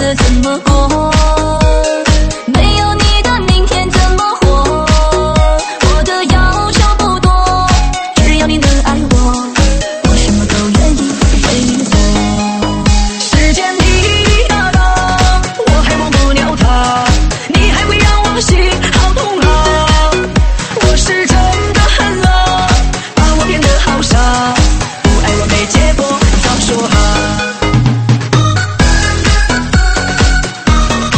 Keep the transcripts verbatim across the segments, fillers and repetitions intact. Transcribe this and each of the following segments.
的怎么过？没有你的明天怎么活？我的要求不多，只要你能爱我，我什么都愿意为你做。时间滴滴答答，我还忘不了他，你还会让我心好痛啊！我是真的恨了，把我变得好傻，不爱我没结果，早说哈。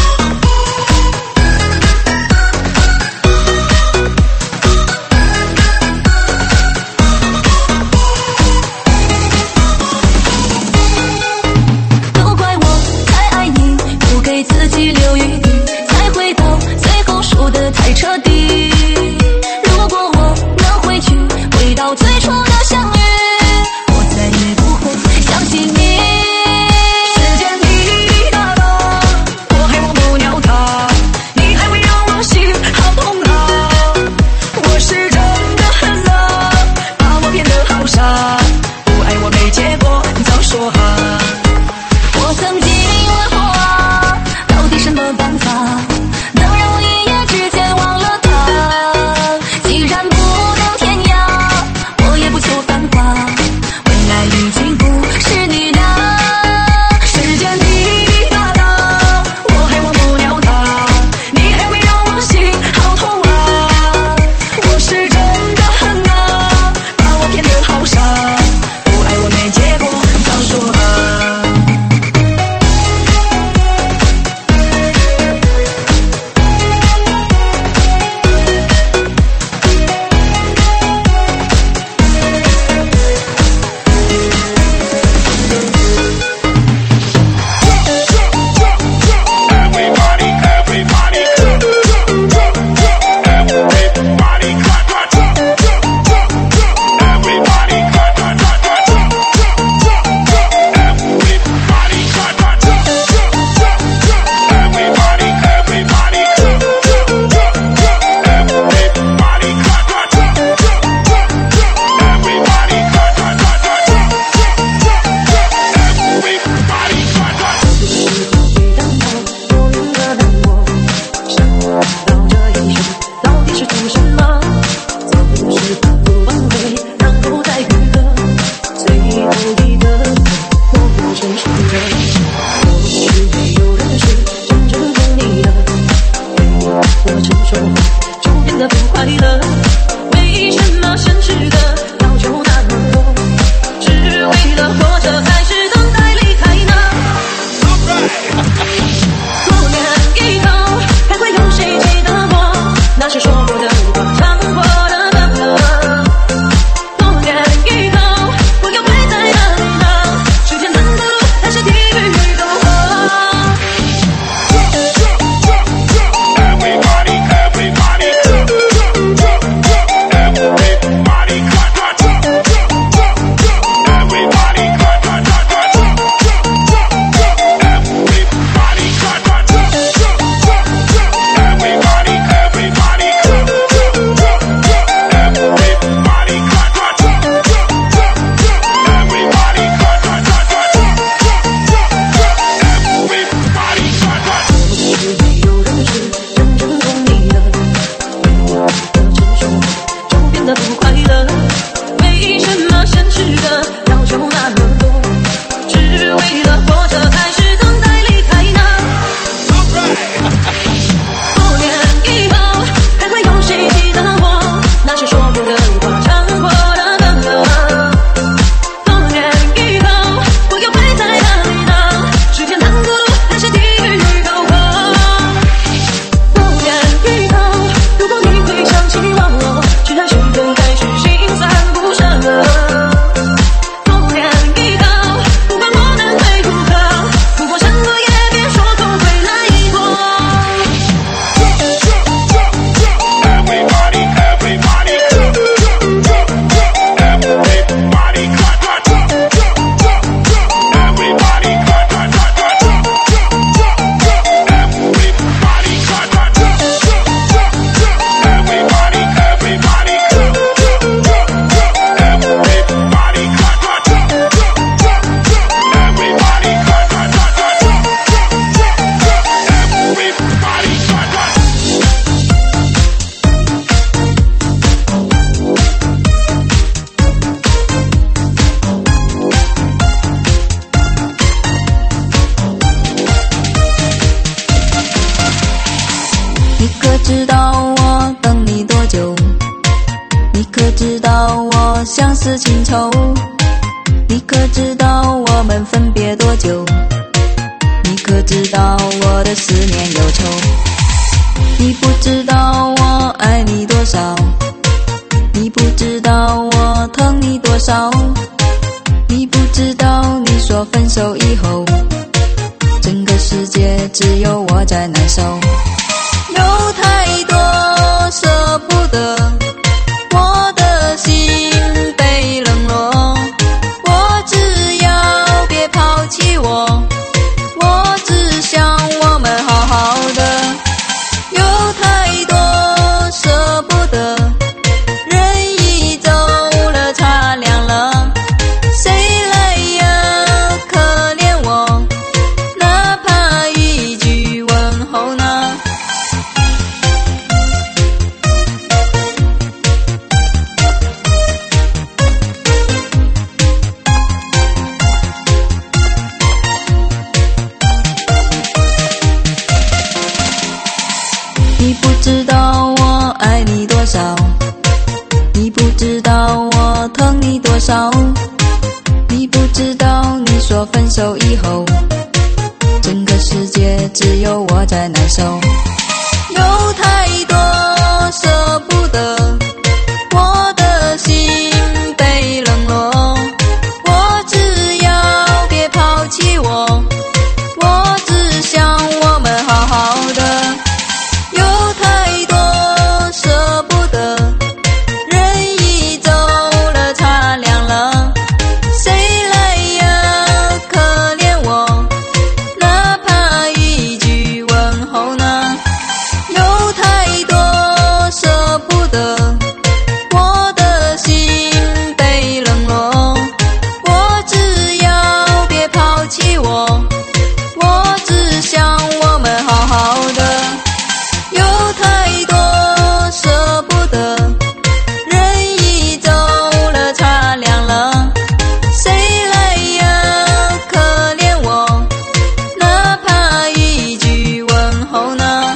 多久？你可知道我的思念忧愁？你不知道我爱你多少，你不知道我疼你多少，你不知道你说分手以后，整个世界只有我在难受。有太多舍不得，我的心被冷落，我只要别抛弃我，我只想我们好好的。有太多舍不得，人已走了茶凉了，谁来呀可怜我，哪怕一句问候呢？你不知道我爱你多少，你不知道我疼你多少，你不知道你说分手以后，整个世界只有我在难受。有太多舍不得，我的心被冷落，我只要别抛弃我，我只想我们好好的。有太多舍不得，人已走了茶凉了，谁来呀可怜我，哪怕一句问候呢？有太多舍不得，我的心被冷落，我只要别抛弃我，我只想我们好好的。有太多舍不得，人已走了茶凉了，谁来呀可怜我，哪怕一句问候呢？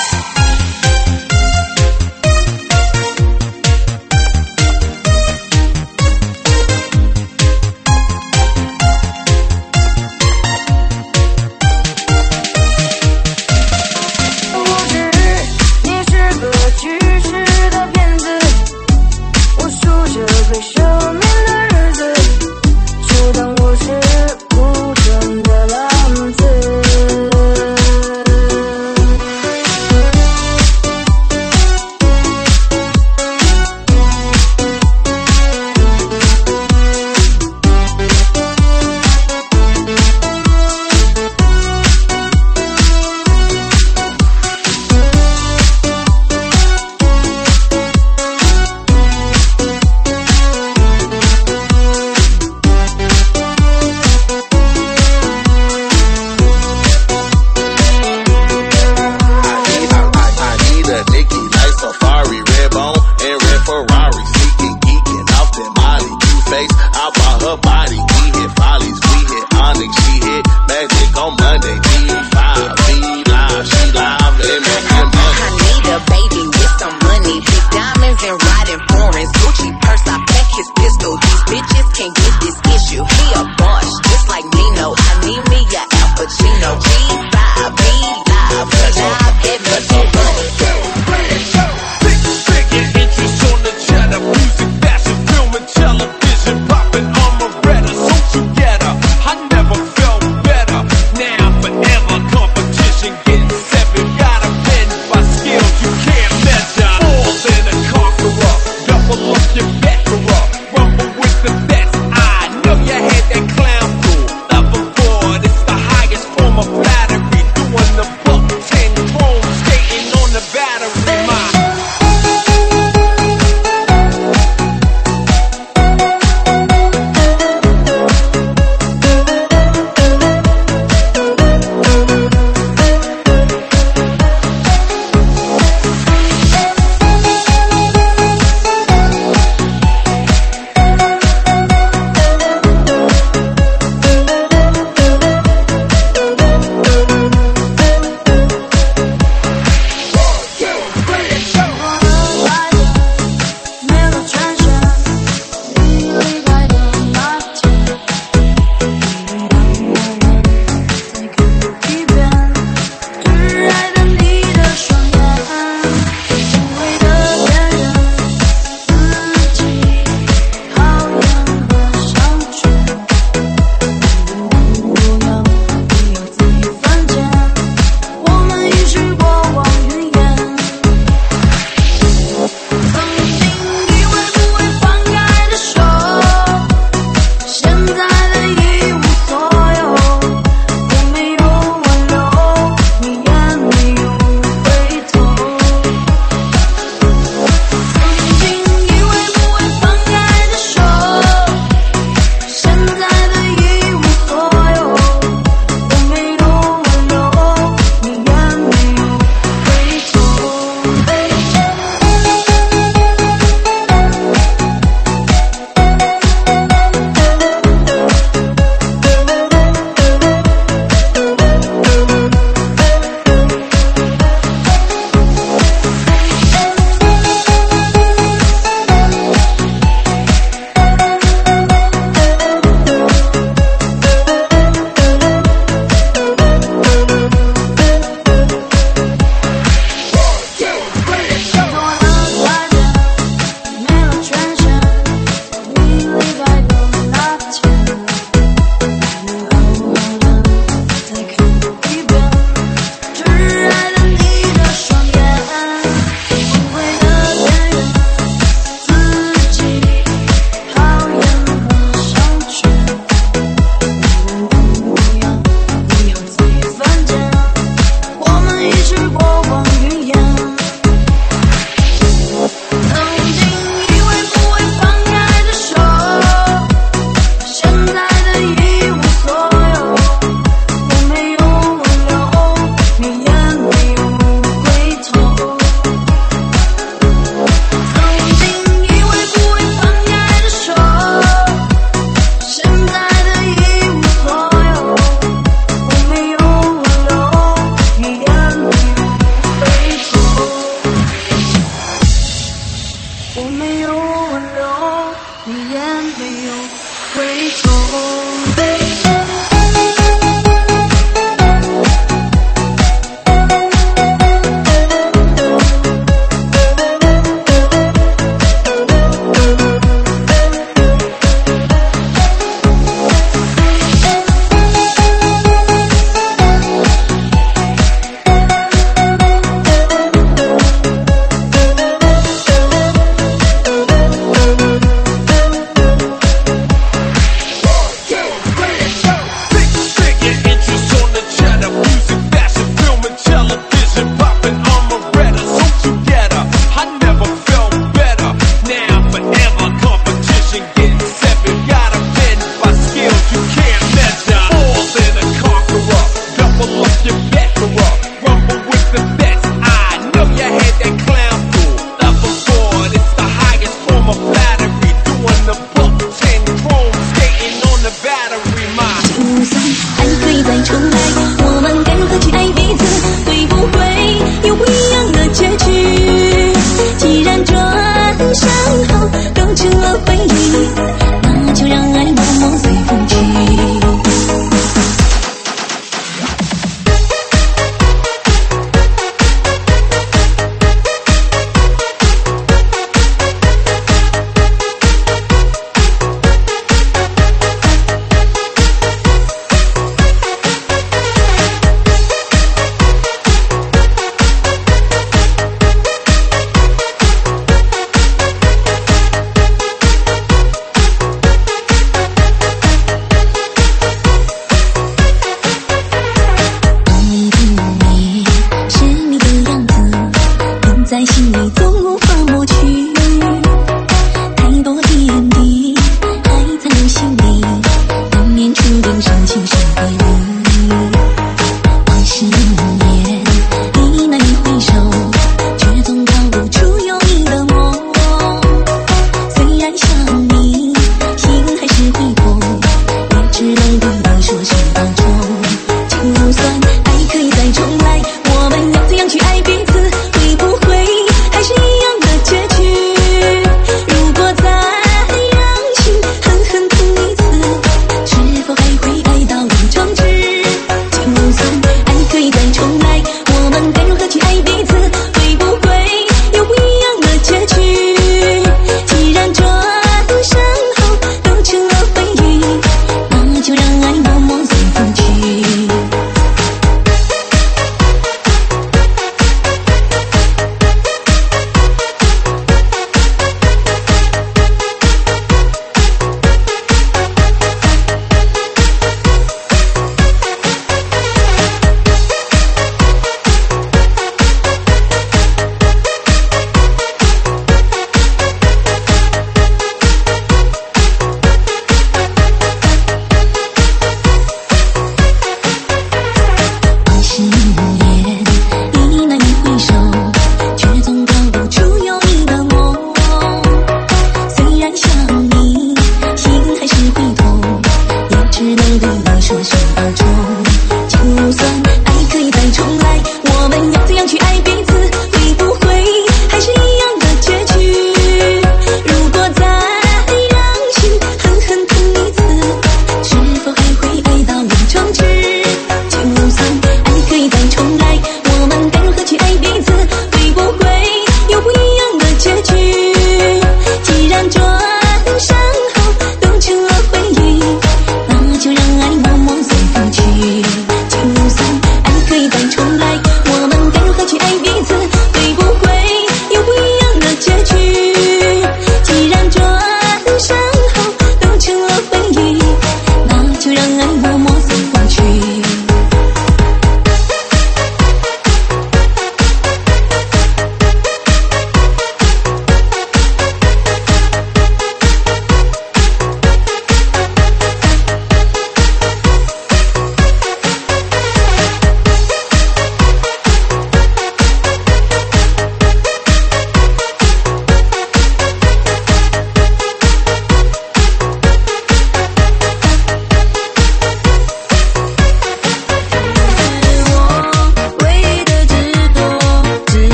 我知你是个去世的骗子，我数着被赦免的日子，就当我是不争的浪子。 I bought her body, we hit follies, we hit Onyx, she hit Magic on Monday, B five, B live, she live, and making money. I need a baby with some money, big diamonds and riding foreigns, Gucci purse, I pack his pistol, these bitches can't get this issue, he a boss, just like Nino, I need me a Al Pacino, G five, B live, we live, that muscle money. Big, big interest on the cheddar, music, fashion, film and television, popping on Moretta, so together, I never felt better, now forever, competition, getting seven, gotta bend by skills you can't measure, more than a conqueror, double up your veteran, rumble with the best, I know you had that clown cool, level four, it's the highest form of flattery.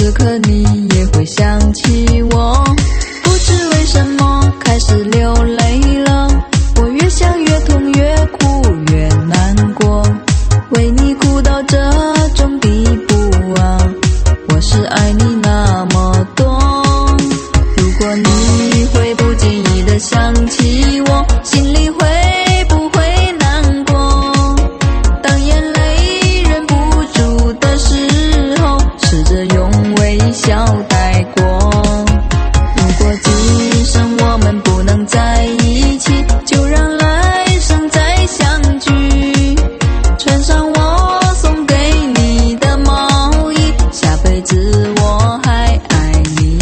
此刻你也会想起我，不知为什么开始流泪了。我越想越痛，越哭越难过，为你哭到这种地步啊！我是爱你那么多。如果你会不经意地想起我，心里会不会难过？当眼泪忍不住的时候，试着用微笑带过。如果今生我们不能在一起，就让来生再相聚。穿上我送给你的毛衣，下辈子我还爱你。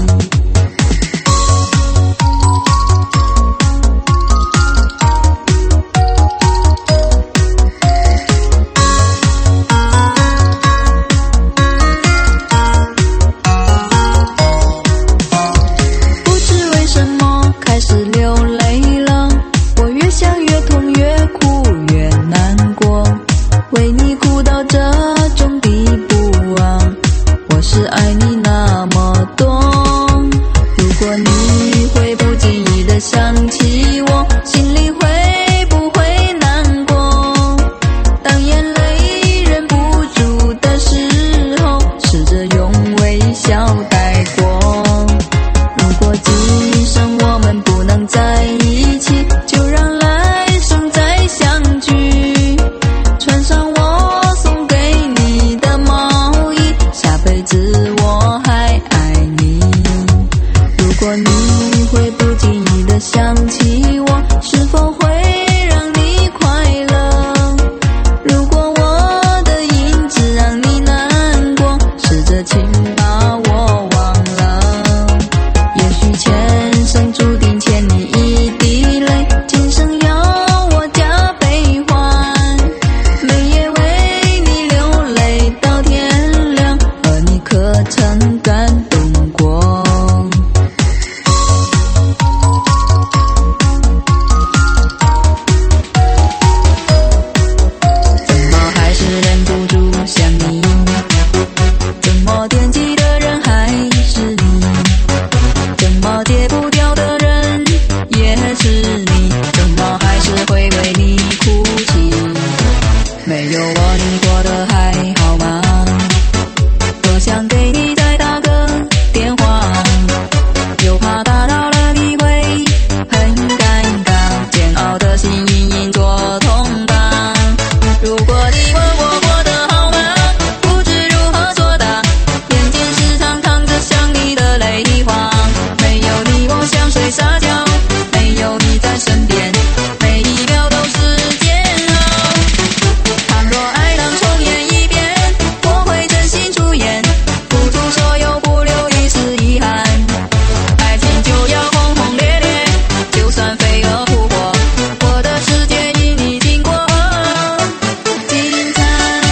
不知为什么开始流泪了，我越想越痛，越哭越难过，为你哭到这种地步啊！我是爱你那么多。如果你会不经意地想起我，心里会不会难过？当眼泪忍不住的时候，试着用微笑带过。如果今生我们不能在一起，就让来生再相聚。穿上我送给你的毛衣，下辈子我还爱你。如果你会不经意地想起我，是否会让你快乐？如果我的影子让你难过，试着请把我忘了。也许前生注定欠你一滴泪，今生要我加倍还。每夜为你流泪到天亮，而你可曾感动过？怎么还是忍不住想你？怎么惦记的人还是你？怎么戒不掉的人也是你？怎么还是会为你哭泣？没有我你过得还好吗？多想给你再打个电话，又怕打扰了你会很尴尬，煎熬的心隐隐作痛吧。如果你问我过得好吗，不知如何作答，眼睛时常淌着想你的泪花。没有你我像睡撒娇，没有你在身边，每一秒都是煎熬。倘若爱能重演一遍，我会真心出演，付出所有不留一丝遗憾。爱情就要轰轰烈烈，就算飞蛾扑火，我的世界因你经过精彩。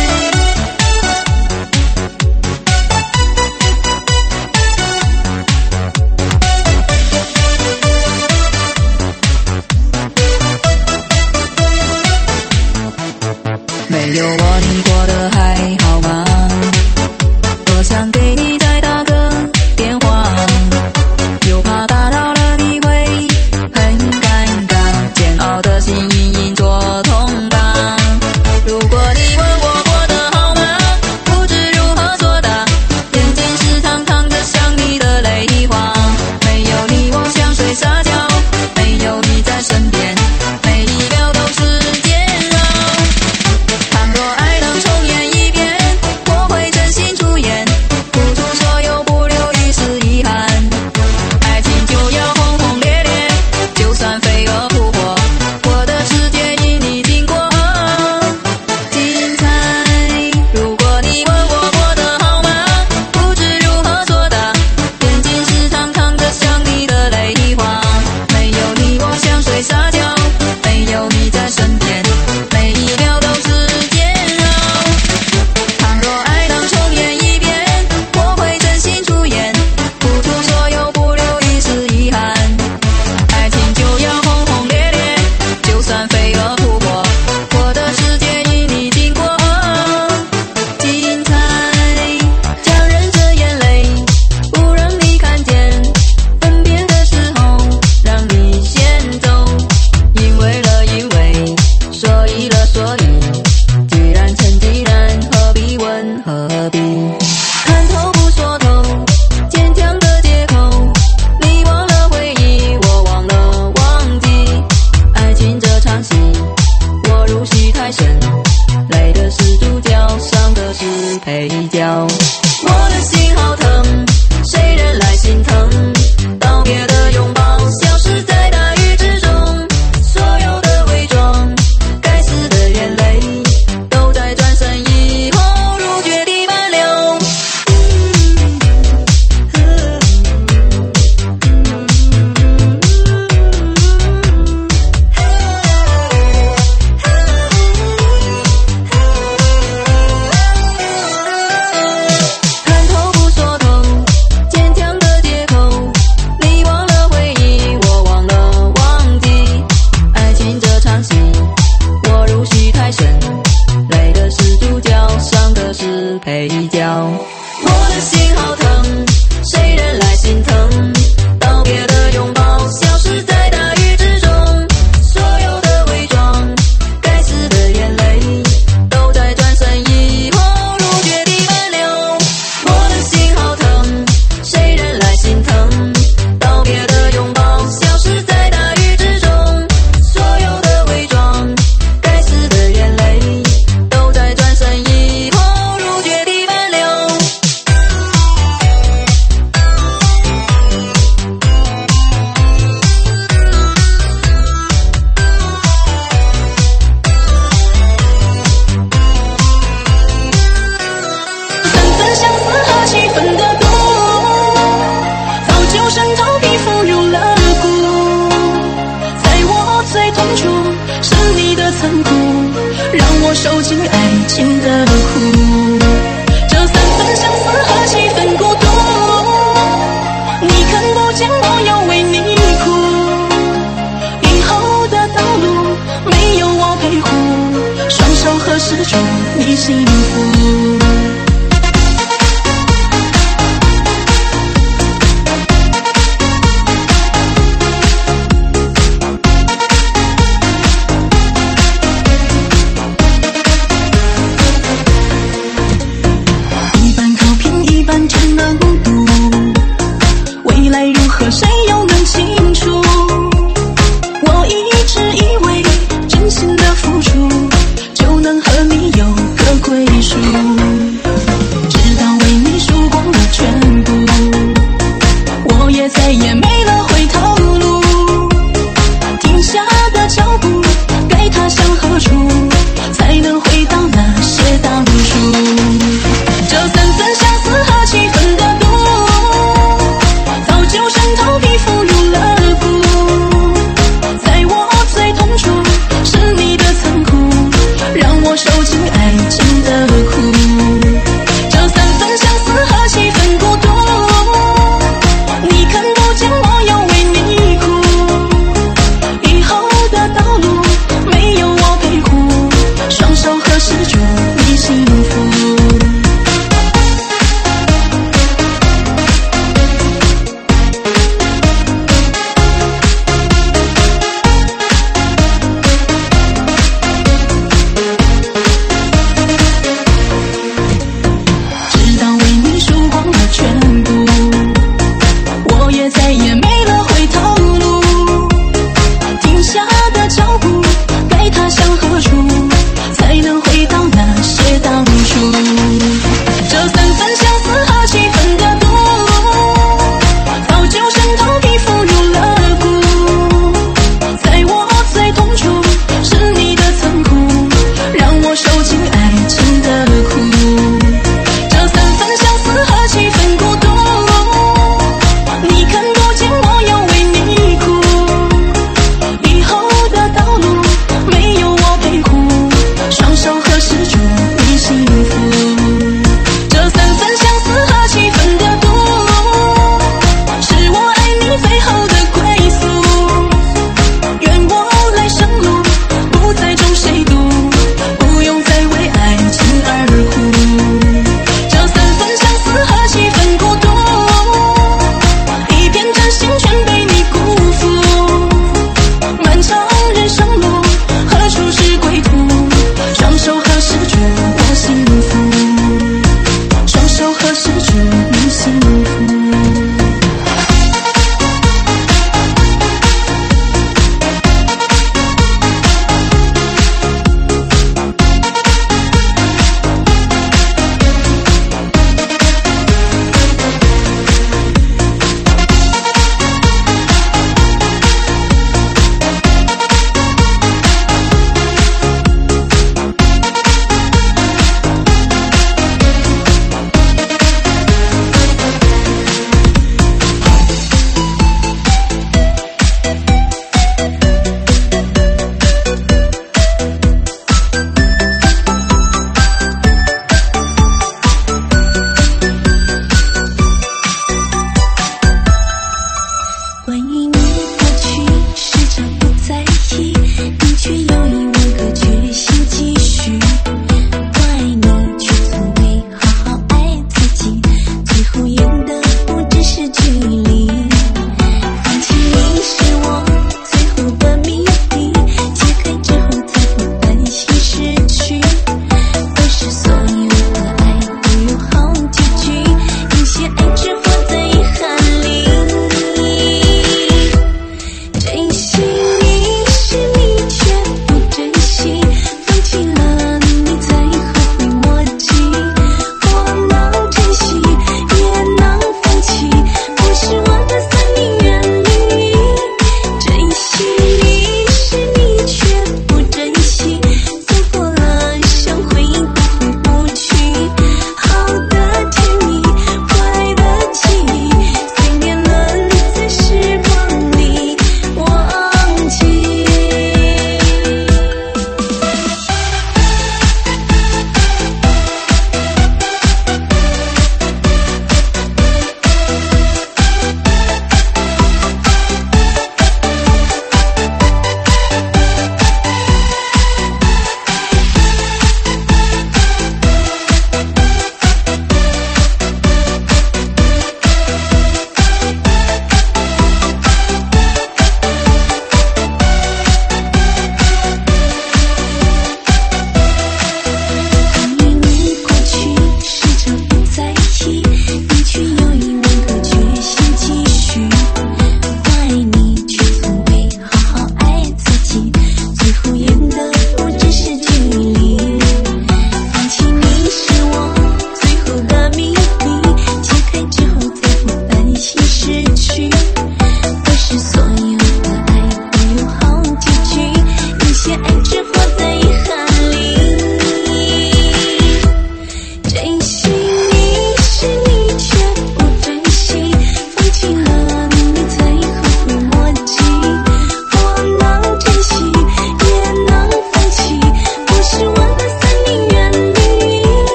没有我你过得还好吗？多想给你再打个电话，又怕打扰了你会很尴尬，煎熬的心隐隐作痛吧。如果你问我过得好吗，不知如何作答，眼睛时常淌着想你的泪花。没有你我像睡撒娇，没有你在身边，每一秒都是煎熬。倘若爱能重演一遍， 配角。我的心好疼，谁人来心疼？道别的拥抱，消失在大雨之中。所有的伪装，该死的眼泪，都在转身以后如决堤奔流。我的心好疼，谁人来心疼？道别的拥抱，消失在大雨之中。所有的伪装，该死的眼泪，都在转身以后如决堤奔流。三分相思和七分的毒，早就渗透皮肤入了骨。在我最痛处，是你的残酷，让我受尽爱情的苦。这三分相思和七分孤独，你看不见我要为你哭。以后的道路没有我陪护，双手合十祝你幸福。一半靠偏，一半只能赌，未来如何谁又能清楚？我一直以为真心的付出就能和你有个归属，直到为你输光了全部，我也再也没了回头路。停下的脚步，该踏向何处，才能回到那些倒数？这三分相思和七分的毒，早就渗透皮肤入了骨。在我最痛处，是你的残酷，让我受尽爱情的苦。这三分相思和七分孤独，你看不见我要为你哭。以后的道路没有我陪护，双手合十祝你幸福。直到为你输光了全部，我也再也没了回头路。停下的脚步，该踏向何处，才能回到那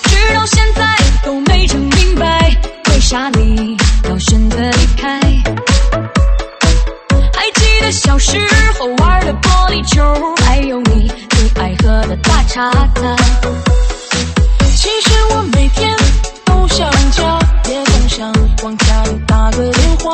直到现在都没整明白，为啥你要选择离开？还记得小时候玩的玻璃球，还有你最爱喝的大碴子。其实我每天都想家，也总想往家里打个电话。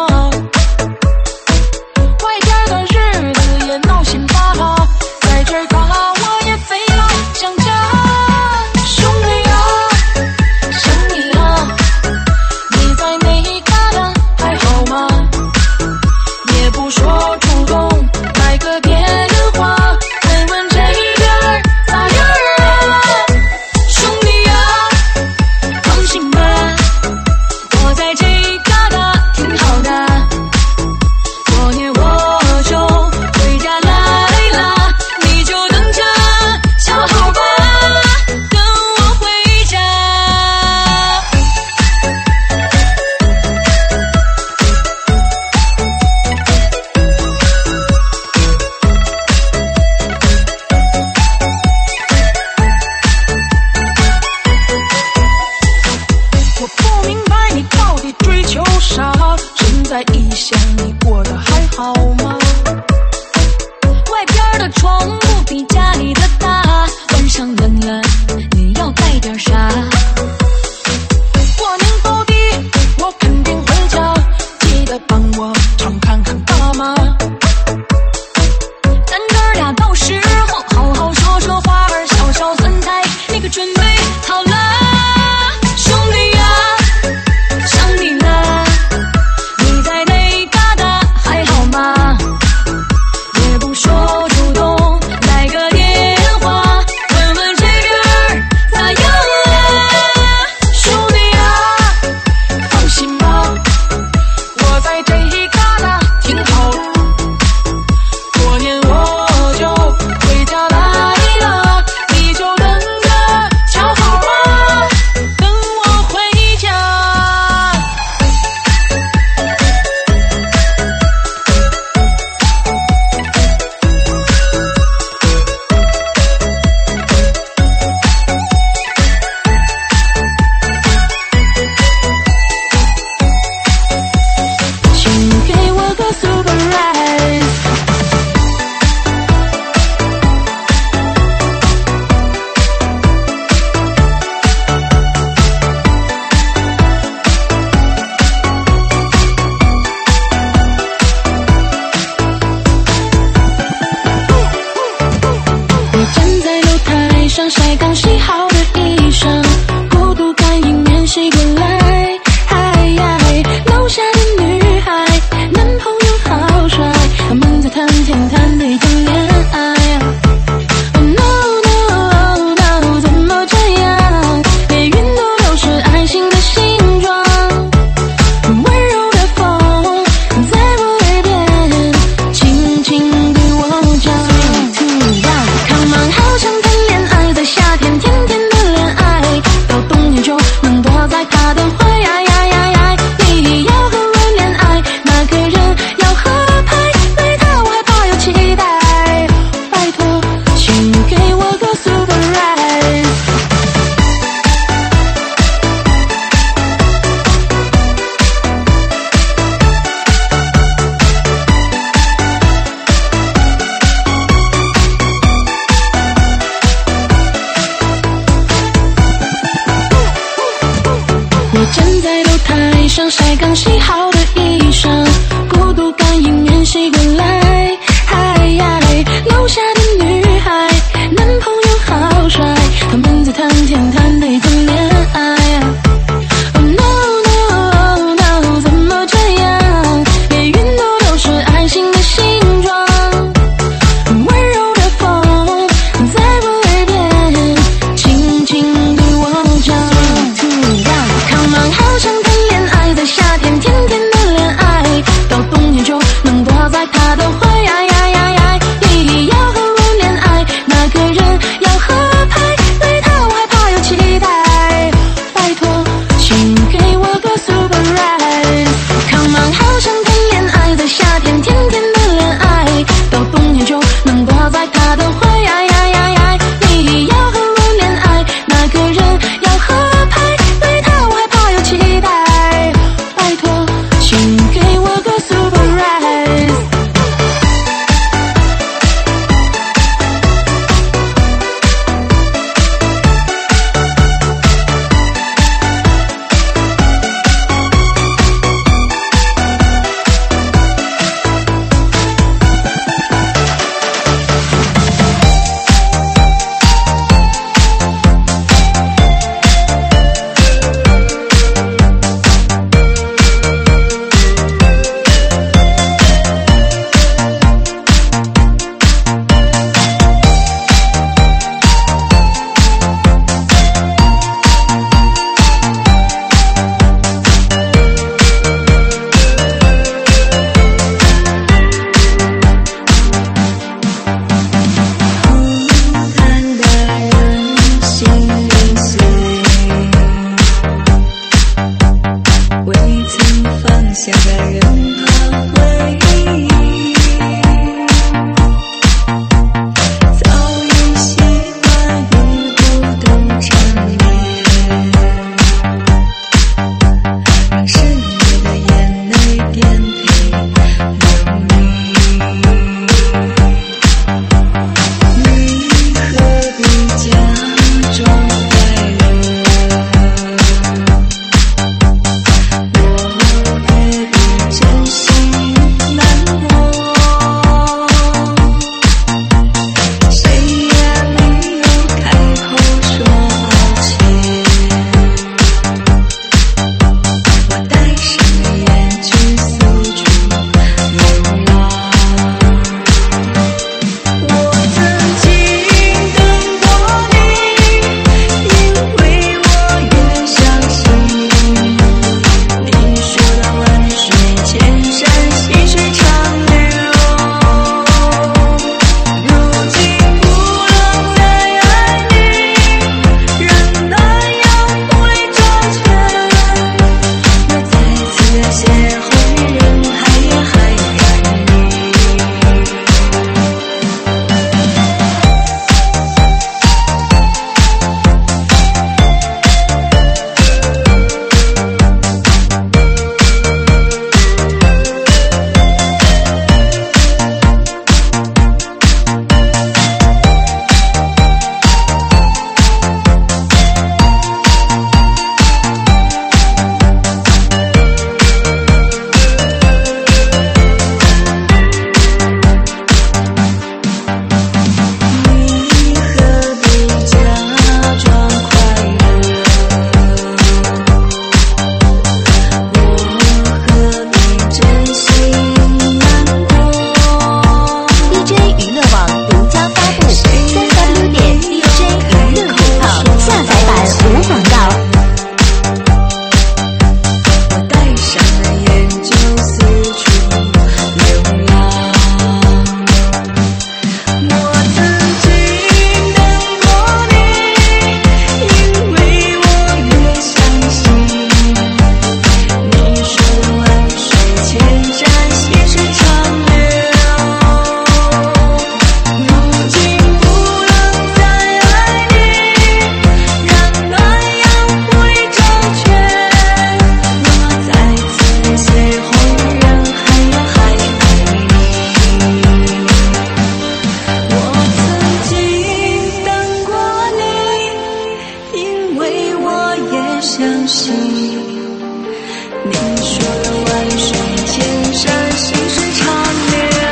外边的日子也闹心巴拉，在这儿嘎我也飞了想家。兄弟啊，想你啊，你在哪一旮瘩还好吗？也不说主动来个电话，问问这边咋样啊？兄弟啊，放心吧，我在这旮瘩挺好的。过年我就回家来啦，你就等着瞧好吧，等我回家。我不明白你到底追求啥，现在一想你过得还好吗？外边的窗户比家里的大，晚上冷了你要带点啥？过年到底我肯定回家，记得帮我常看看爸妈。咱哥俩到时候好好说说话儿，小小酸菜你可准备好了？兄弟啊，想你了，你在哪旮瘩还好吗？也不说主动来个电话，问问这边咋样啊？兄弟啊，放心吧，我在这一旮瘩挺好的。过年我就回家来了，你就等着瞧好吧，等我回家。请给我个 super rise。我站在露台上晒刚洗好的衣裳，孤独感迎面袭过来。嗨嗨，楼下的女孩，男朋友好帅，他们在谈天谈地谈恋爱。Oh no no no， 怎么这样？连云朵都是爱心的形状，温柔的风在我耳边轻轻对我讲。Come on， 好想谈恋爱，在夏天甜甜的恋爱，到冬天就能躲在他的怀。你要和我恋爱，那个人要合拍，对他我害怕又期待。拜托，请给我个 super rise。我站在露台上晒刚洗好的衣裳，孤独感迎面袭过来。嗨嗨，楼下的女孩，男朋友好帅，他们在谈天谈地谈恋爱。Oh no no no， 怎么这样？连云朵都是爱心的形状，温柔的风在我耳边轻轻对我讲。Come on， 好想谈恋爱，在夏天甜甜的恋爱，到冬天就能躲在他的怀。你要和我恋爱，那个人要合拍，对他我害怕又期待。 相信。你说的万水千山，心事长流。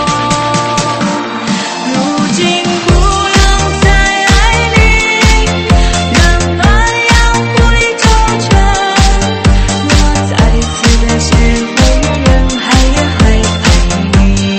如今不用再爱你，冷暖要会周全。我再次的邂逅人海，也还爱你。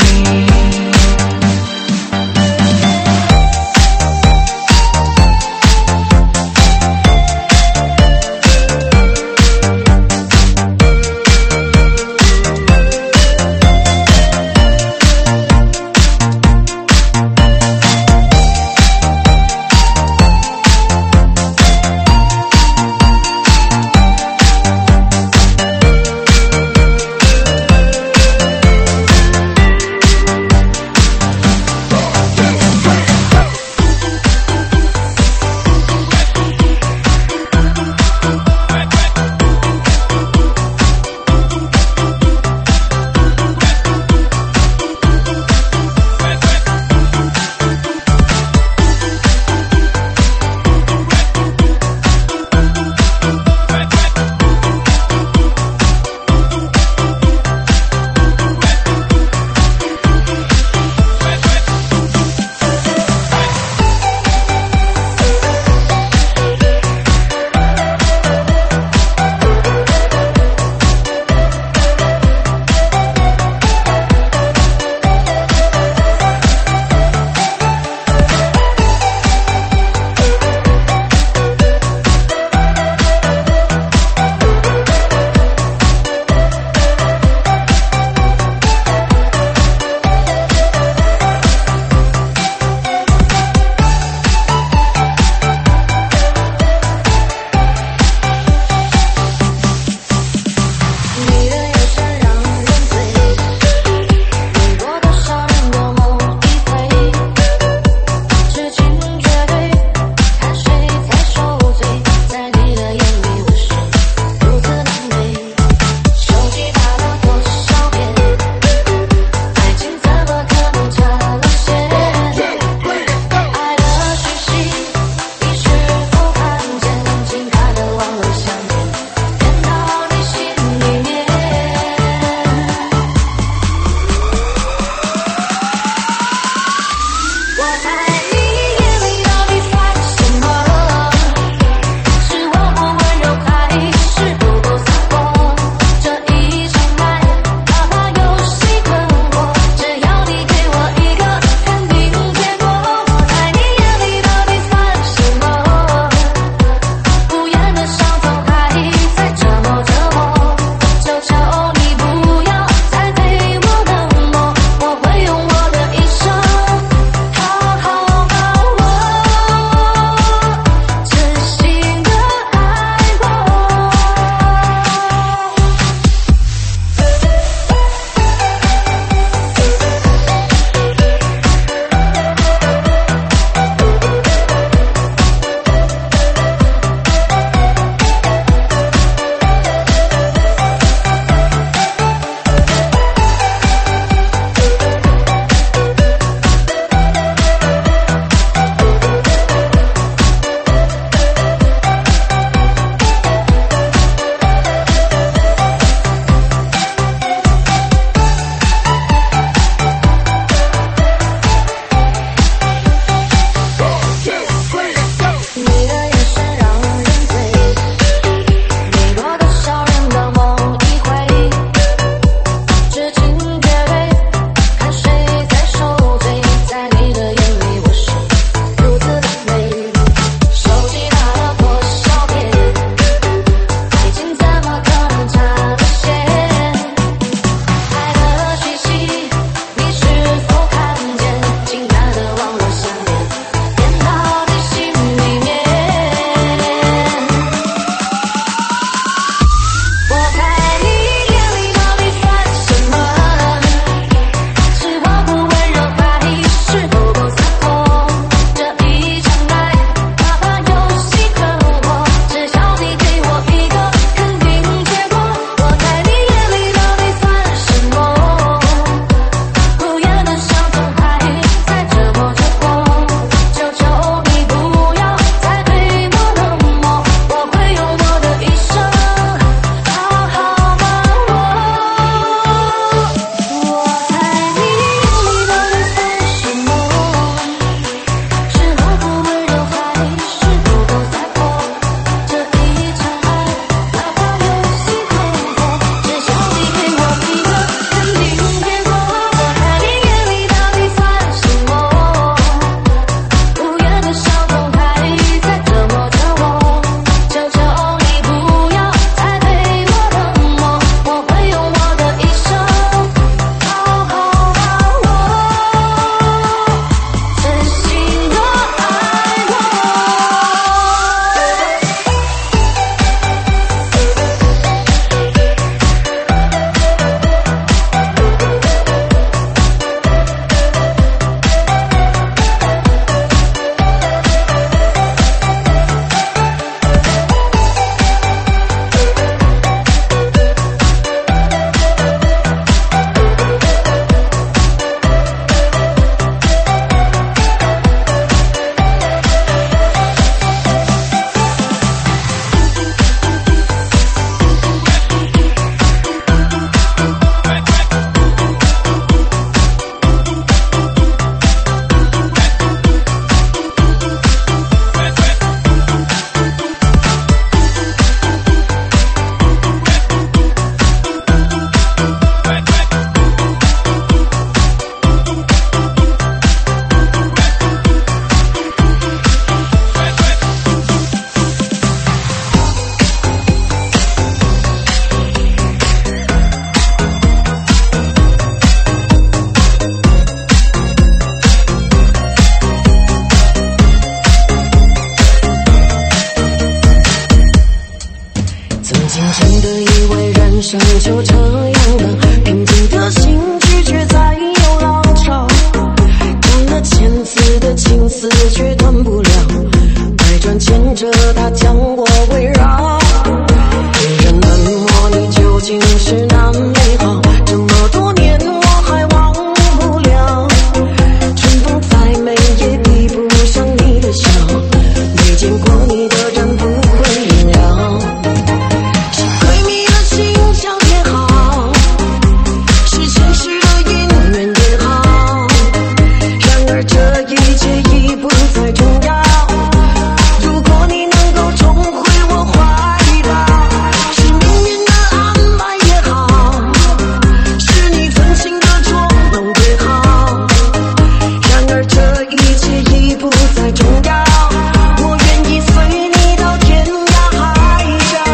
真的以为人生就这样了，平静的心拒绝再有浪潮，干了千次的情丝却断不了，百转牵着它将我围绕。别人冷漠，你究竟是那美好？这么多年我还忘不了，春风再美也比不上你的笑，没见过你的人不会明了。是闺蜜的心想也好，是前世的姻缘也好，然而这一切已不再重要。如果你能够重回我怀抱，是命运的安排也好，是你存心的捉弄也好，然而这一切已不再重要。我愿意随你到天涯海角。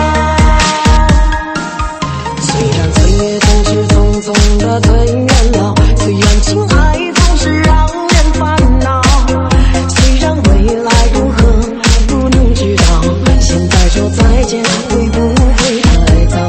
虽然岁月总是匆匆的催人老，虽然情爱总是让人烦恼，虽然未来如何不能知道，现在说再见会不会太早？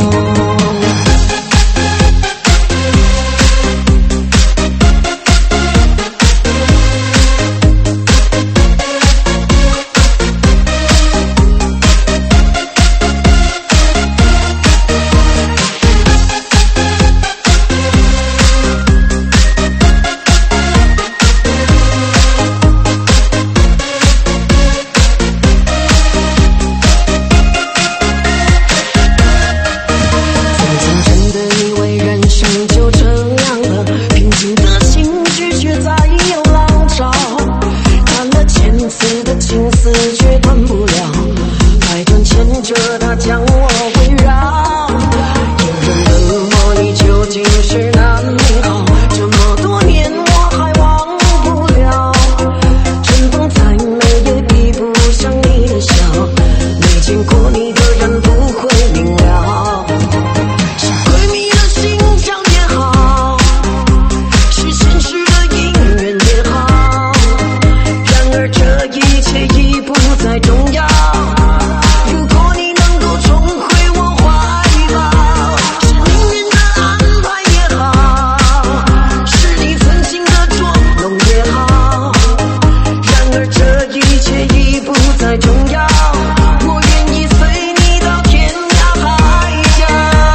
曾经真的以为人生就这样了，平静的心拒绝再有浪潮，干了千次的情丝却断不了，百转牵着它将我围绕。有人冷漠，你究竟是那美好？这么多年我还忘不了，春风再美也比不上你的笑，没见过你的人不会明了。是闺蜜的心想也好，是前世的姻缘也好，然而这一切已不再重要。如果你能够重回我怀抱，是命运的安排也好，是你存心的捉弄也好，然而这一切已不再重要。我愿意随你到天涯海角。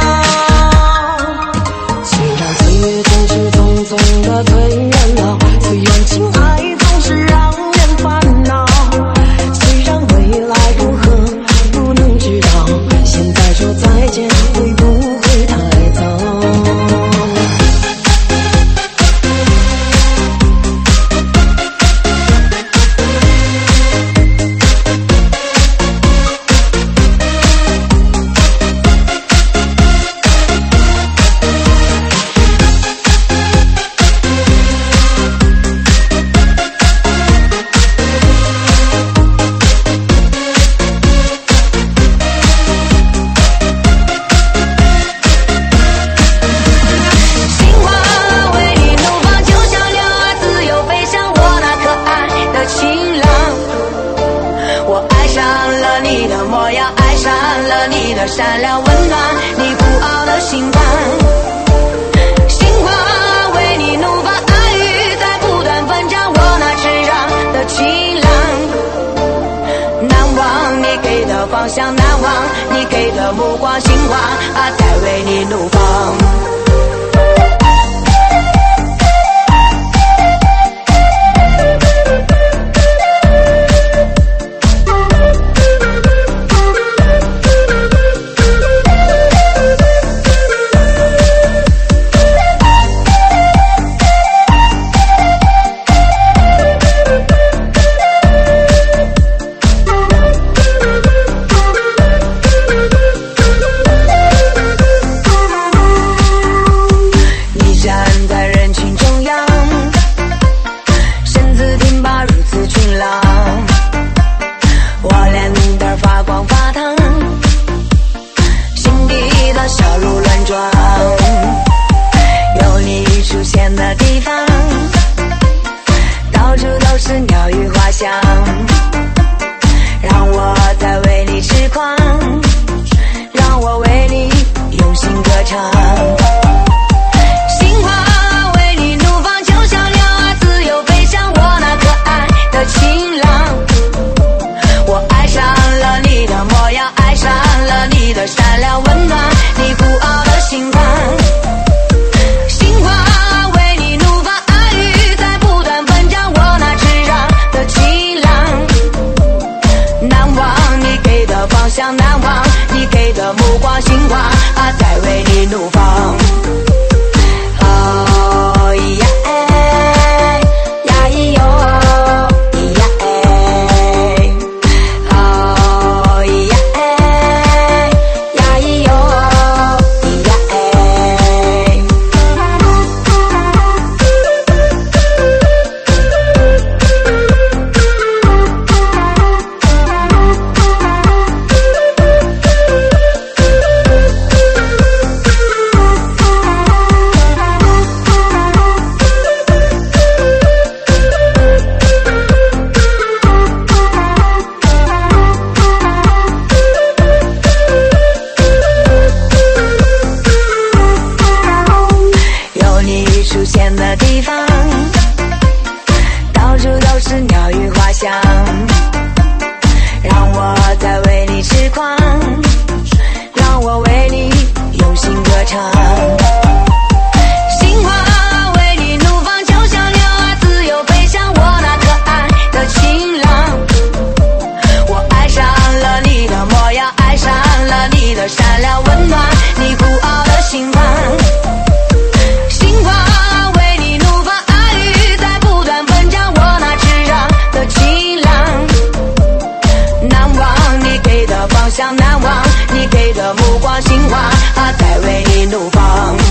虽然岁月总是匆匆的催人老，虽然情爱总是让人烦恼，虽然未来如何不能知道，现在说再见会不会太早？ 心花为你怒放，就像鸟儿自由飞翔，我那可爱的情郎。我爱上了你的模样，爱上了你的善良温暖，你孤傲的心房。心花为你怒放，爱欲在不断奋张，我那炽热的情郎。难忘你给的方向，难忘你给的目光，心花啊在为你怒放。让我唱。心花为你怒放，就像鸟儿自由飞翔，我那可爱的情郎。我爱上了你的模样，爱上了你的善良温暖，你孤傲的心房。心花为你怒放，爱语在不断分享，我那炽热的情郎。难忘你给的方向，难忘你给的目光，心花啊在为你怒放。哦呀哎呀咿哟咿呀哎，哦咿呀哎呀咿哟咿呀哎。有你出现的地方，到处都是鸟语花香，让我再为你痴狂，让我为你用心歌唱。心花为你怒放，就像鸟儿自由飞翔，我那可爱的情郎。我爱上了你的模样，爱上了你的善良温暖，你孤傲的心房。心花为你怒放，爱语在不断分享，我那炽热的情郎。难忘你给的方向，难忘你给的目光，心花啊在为你怒放。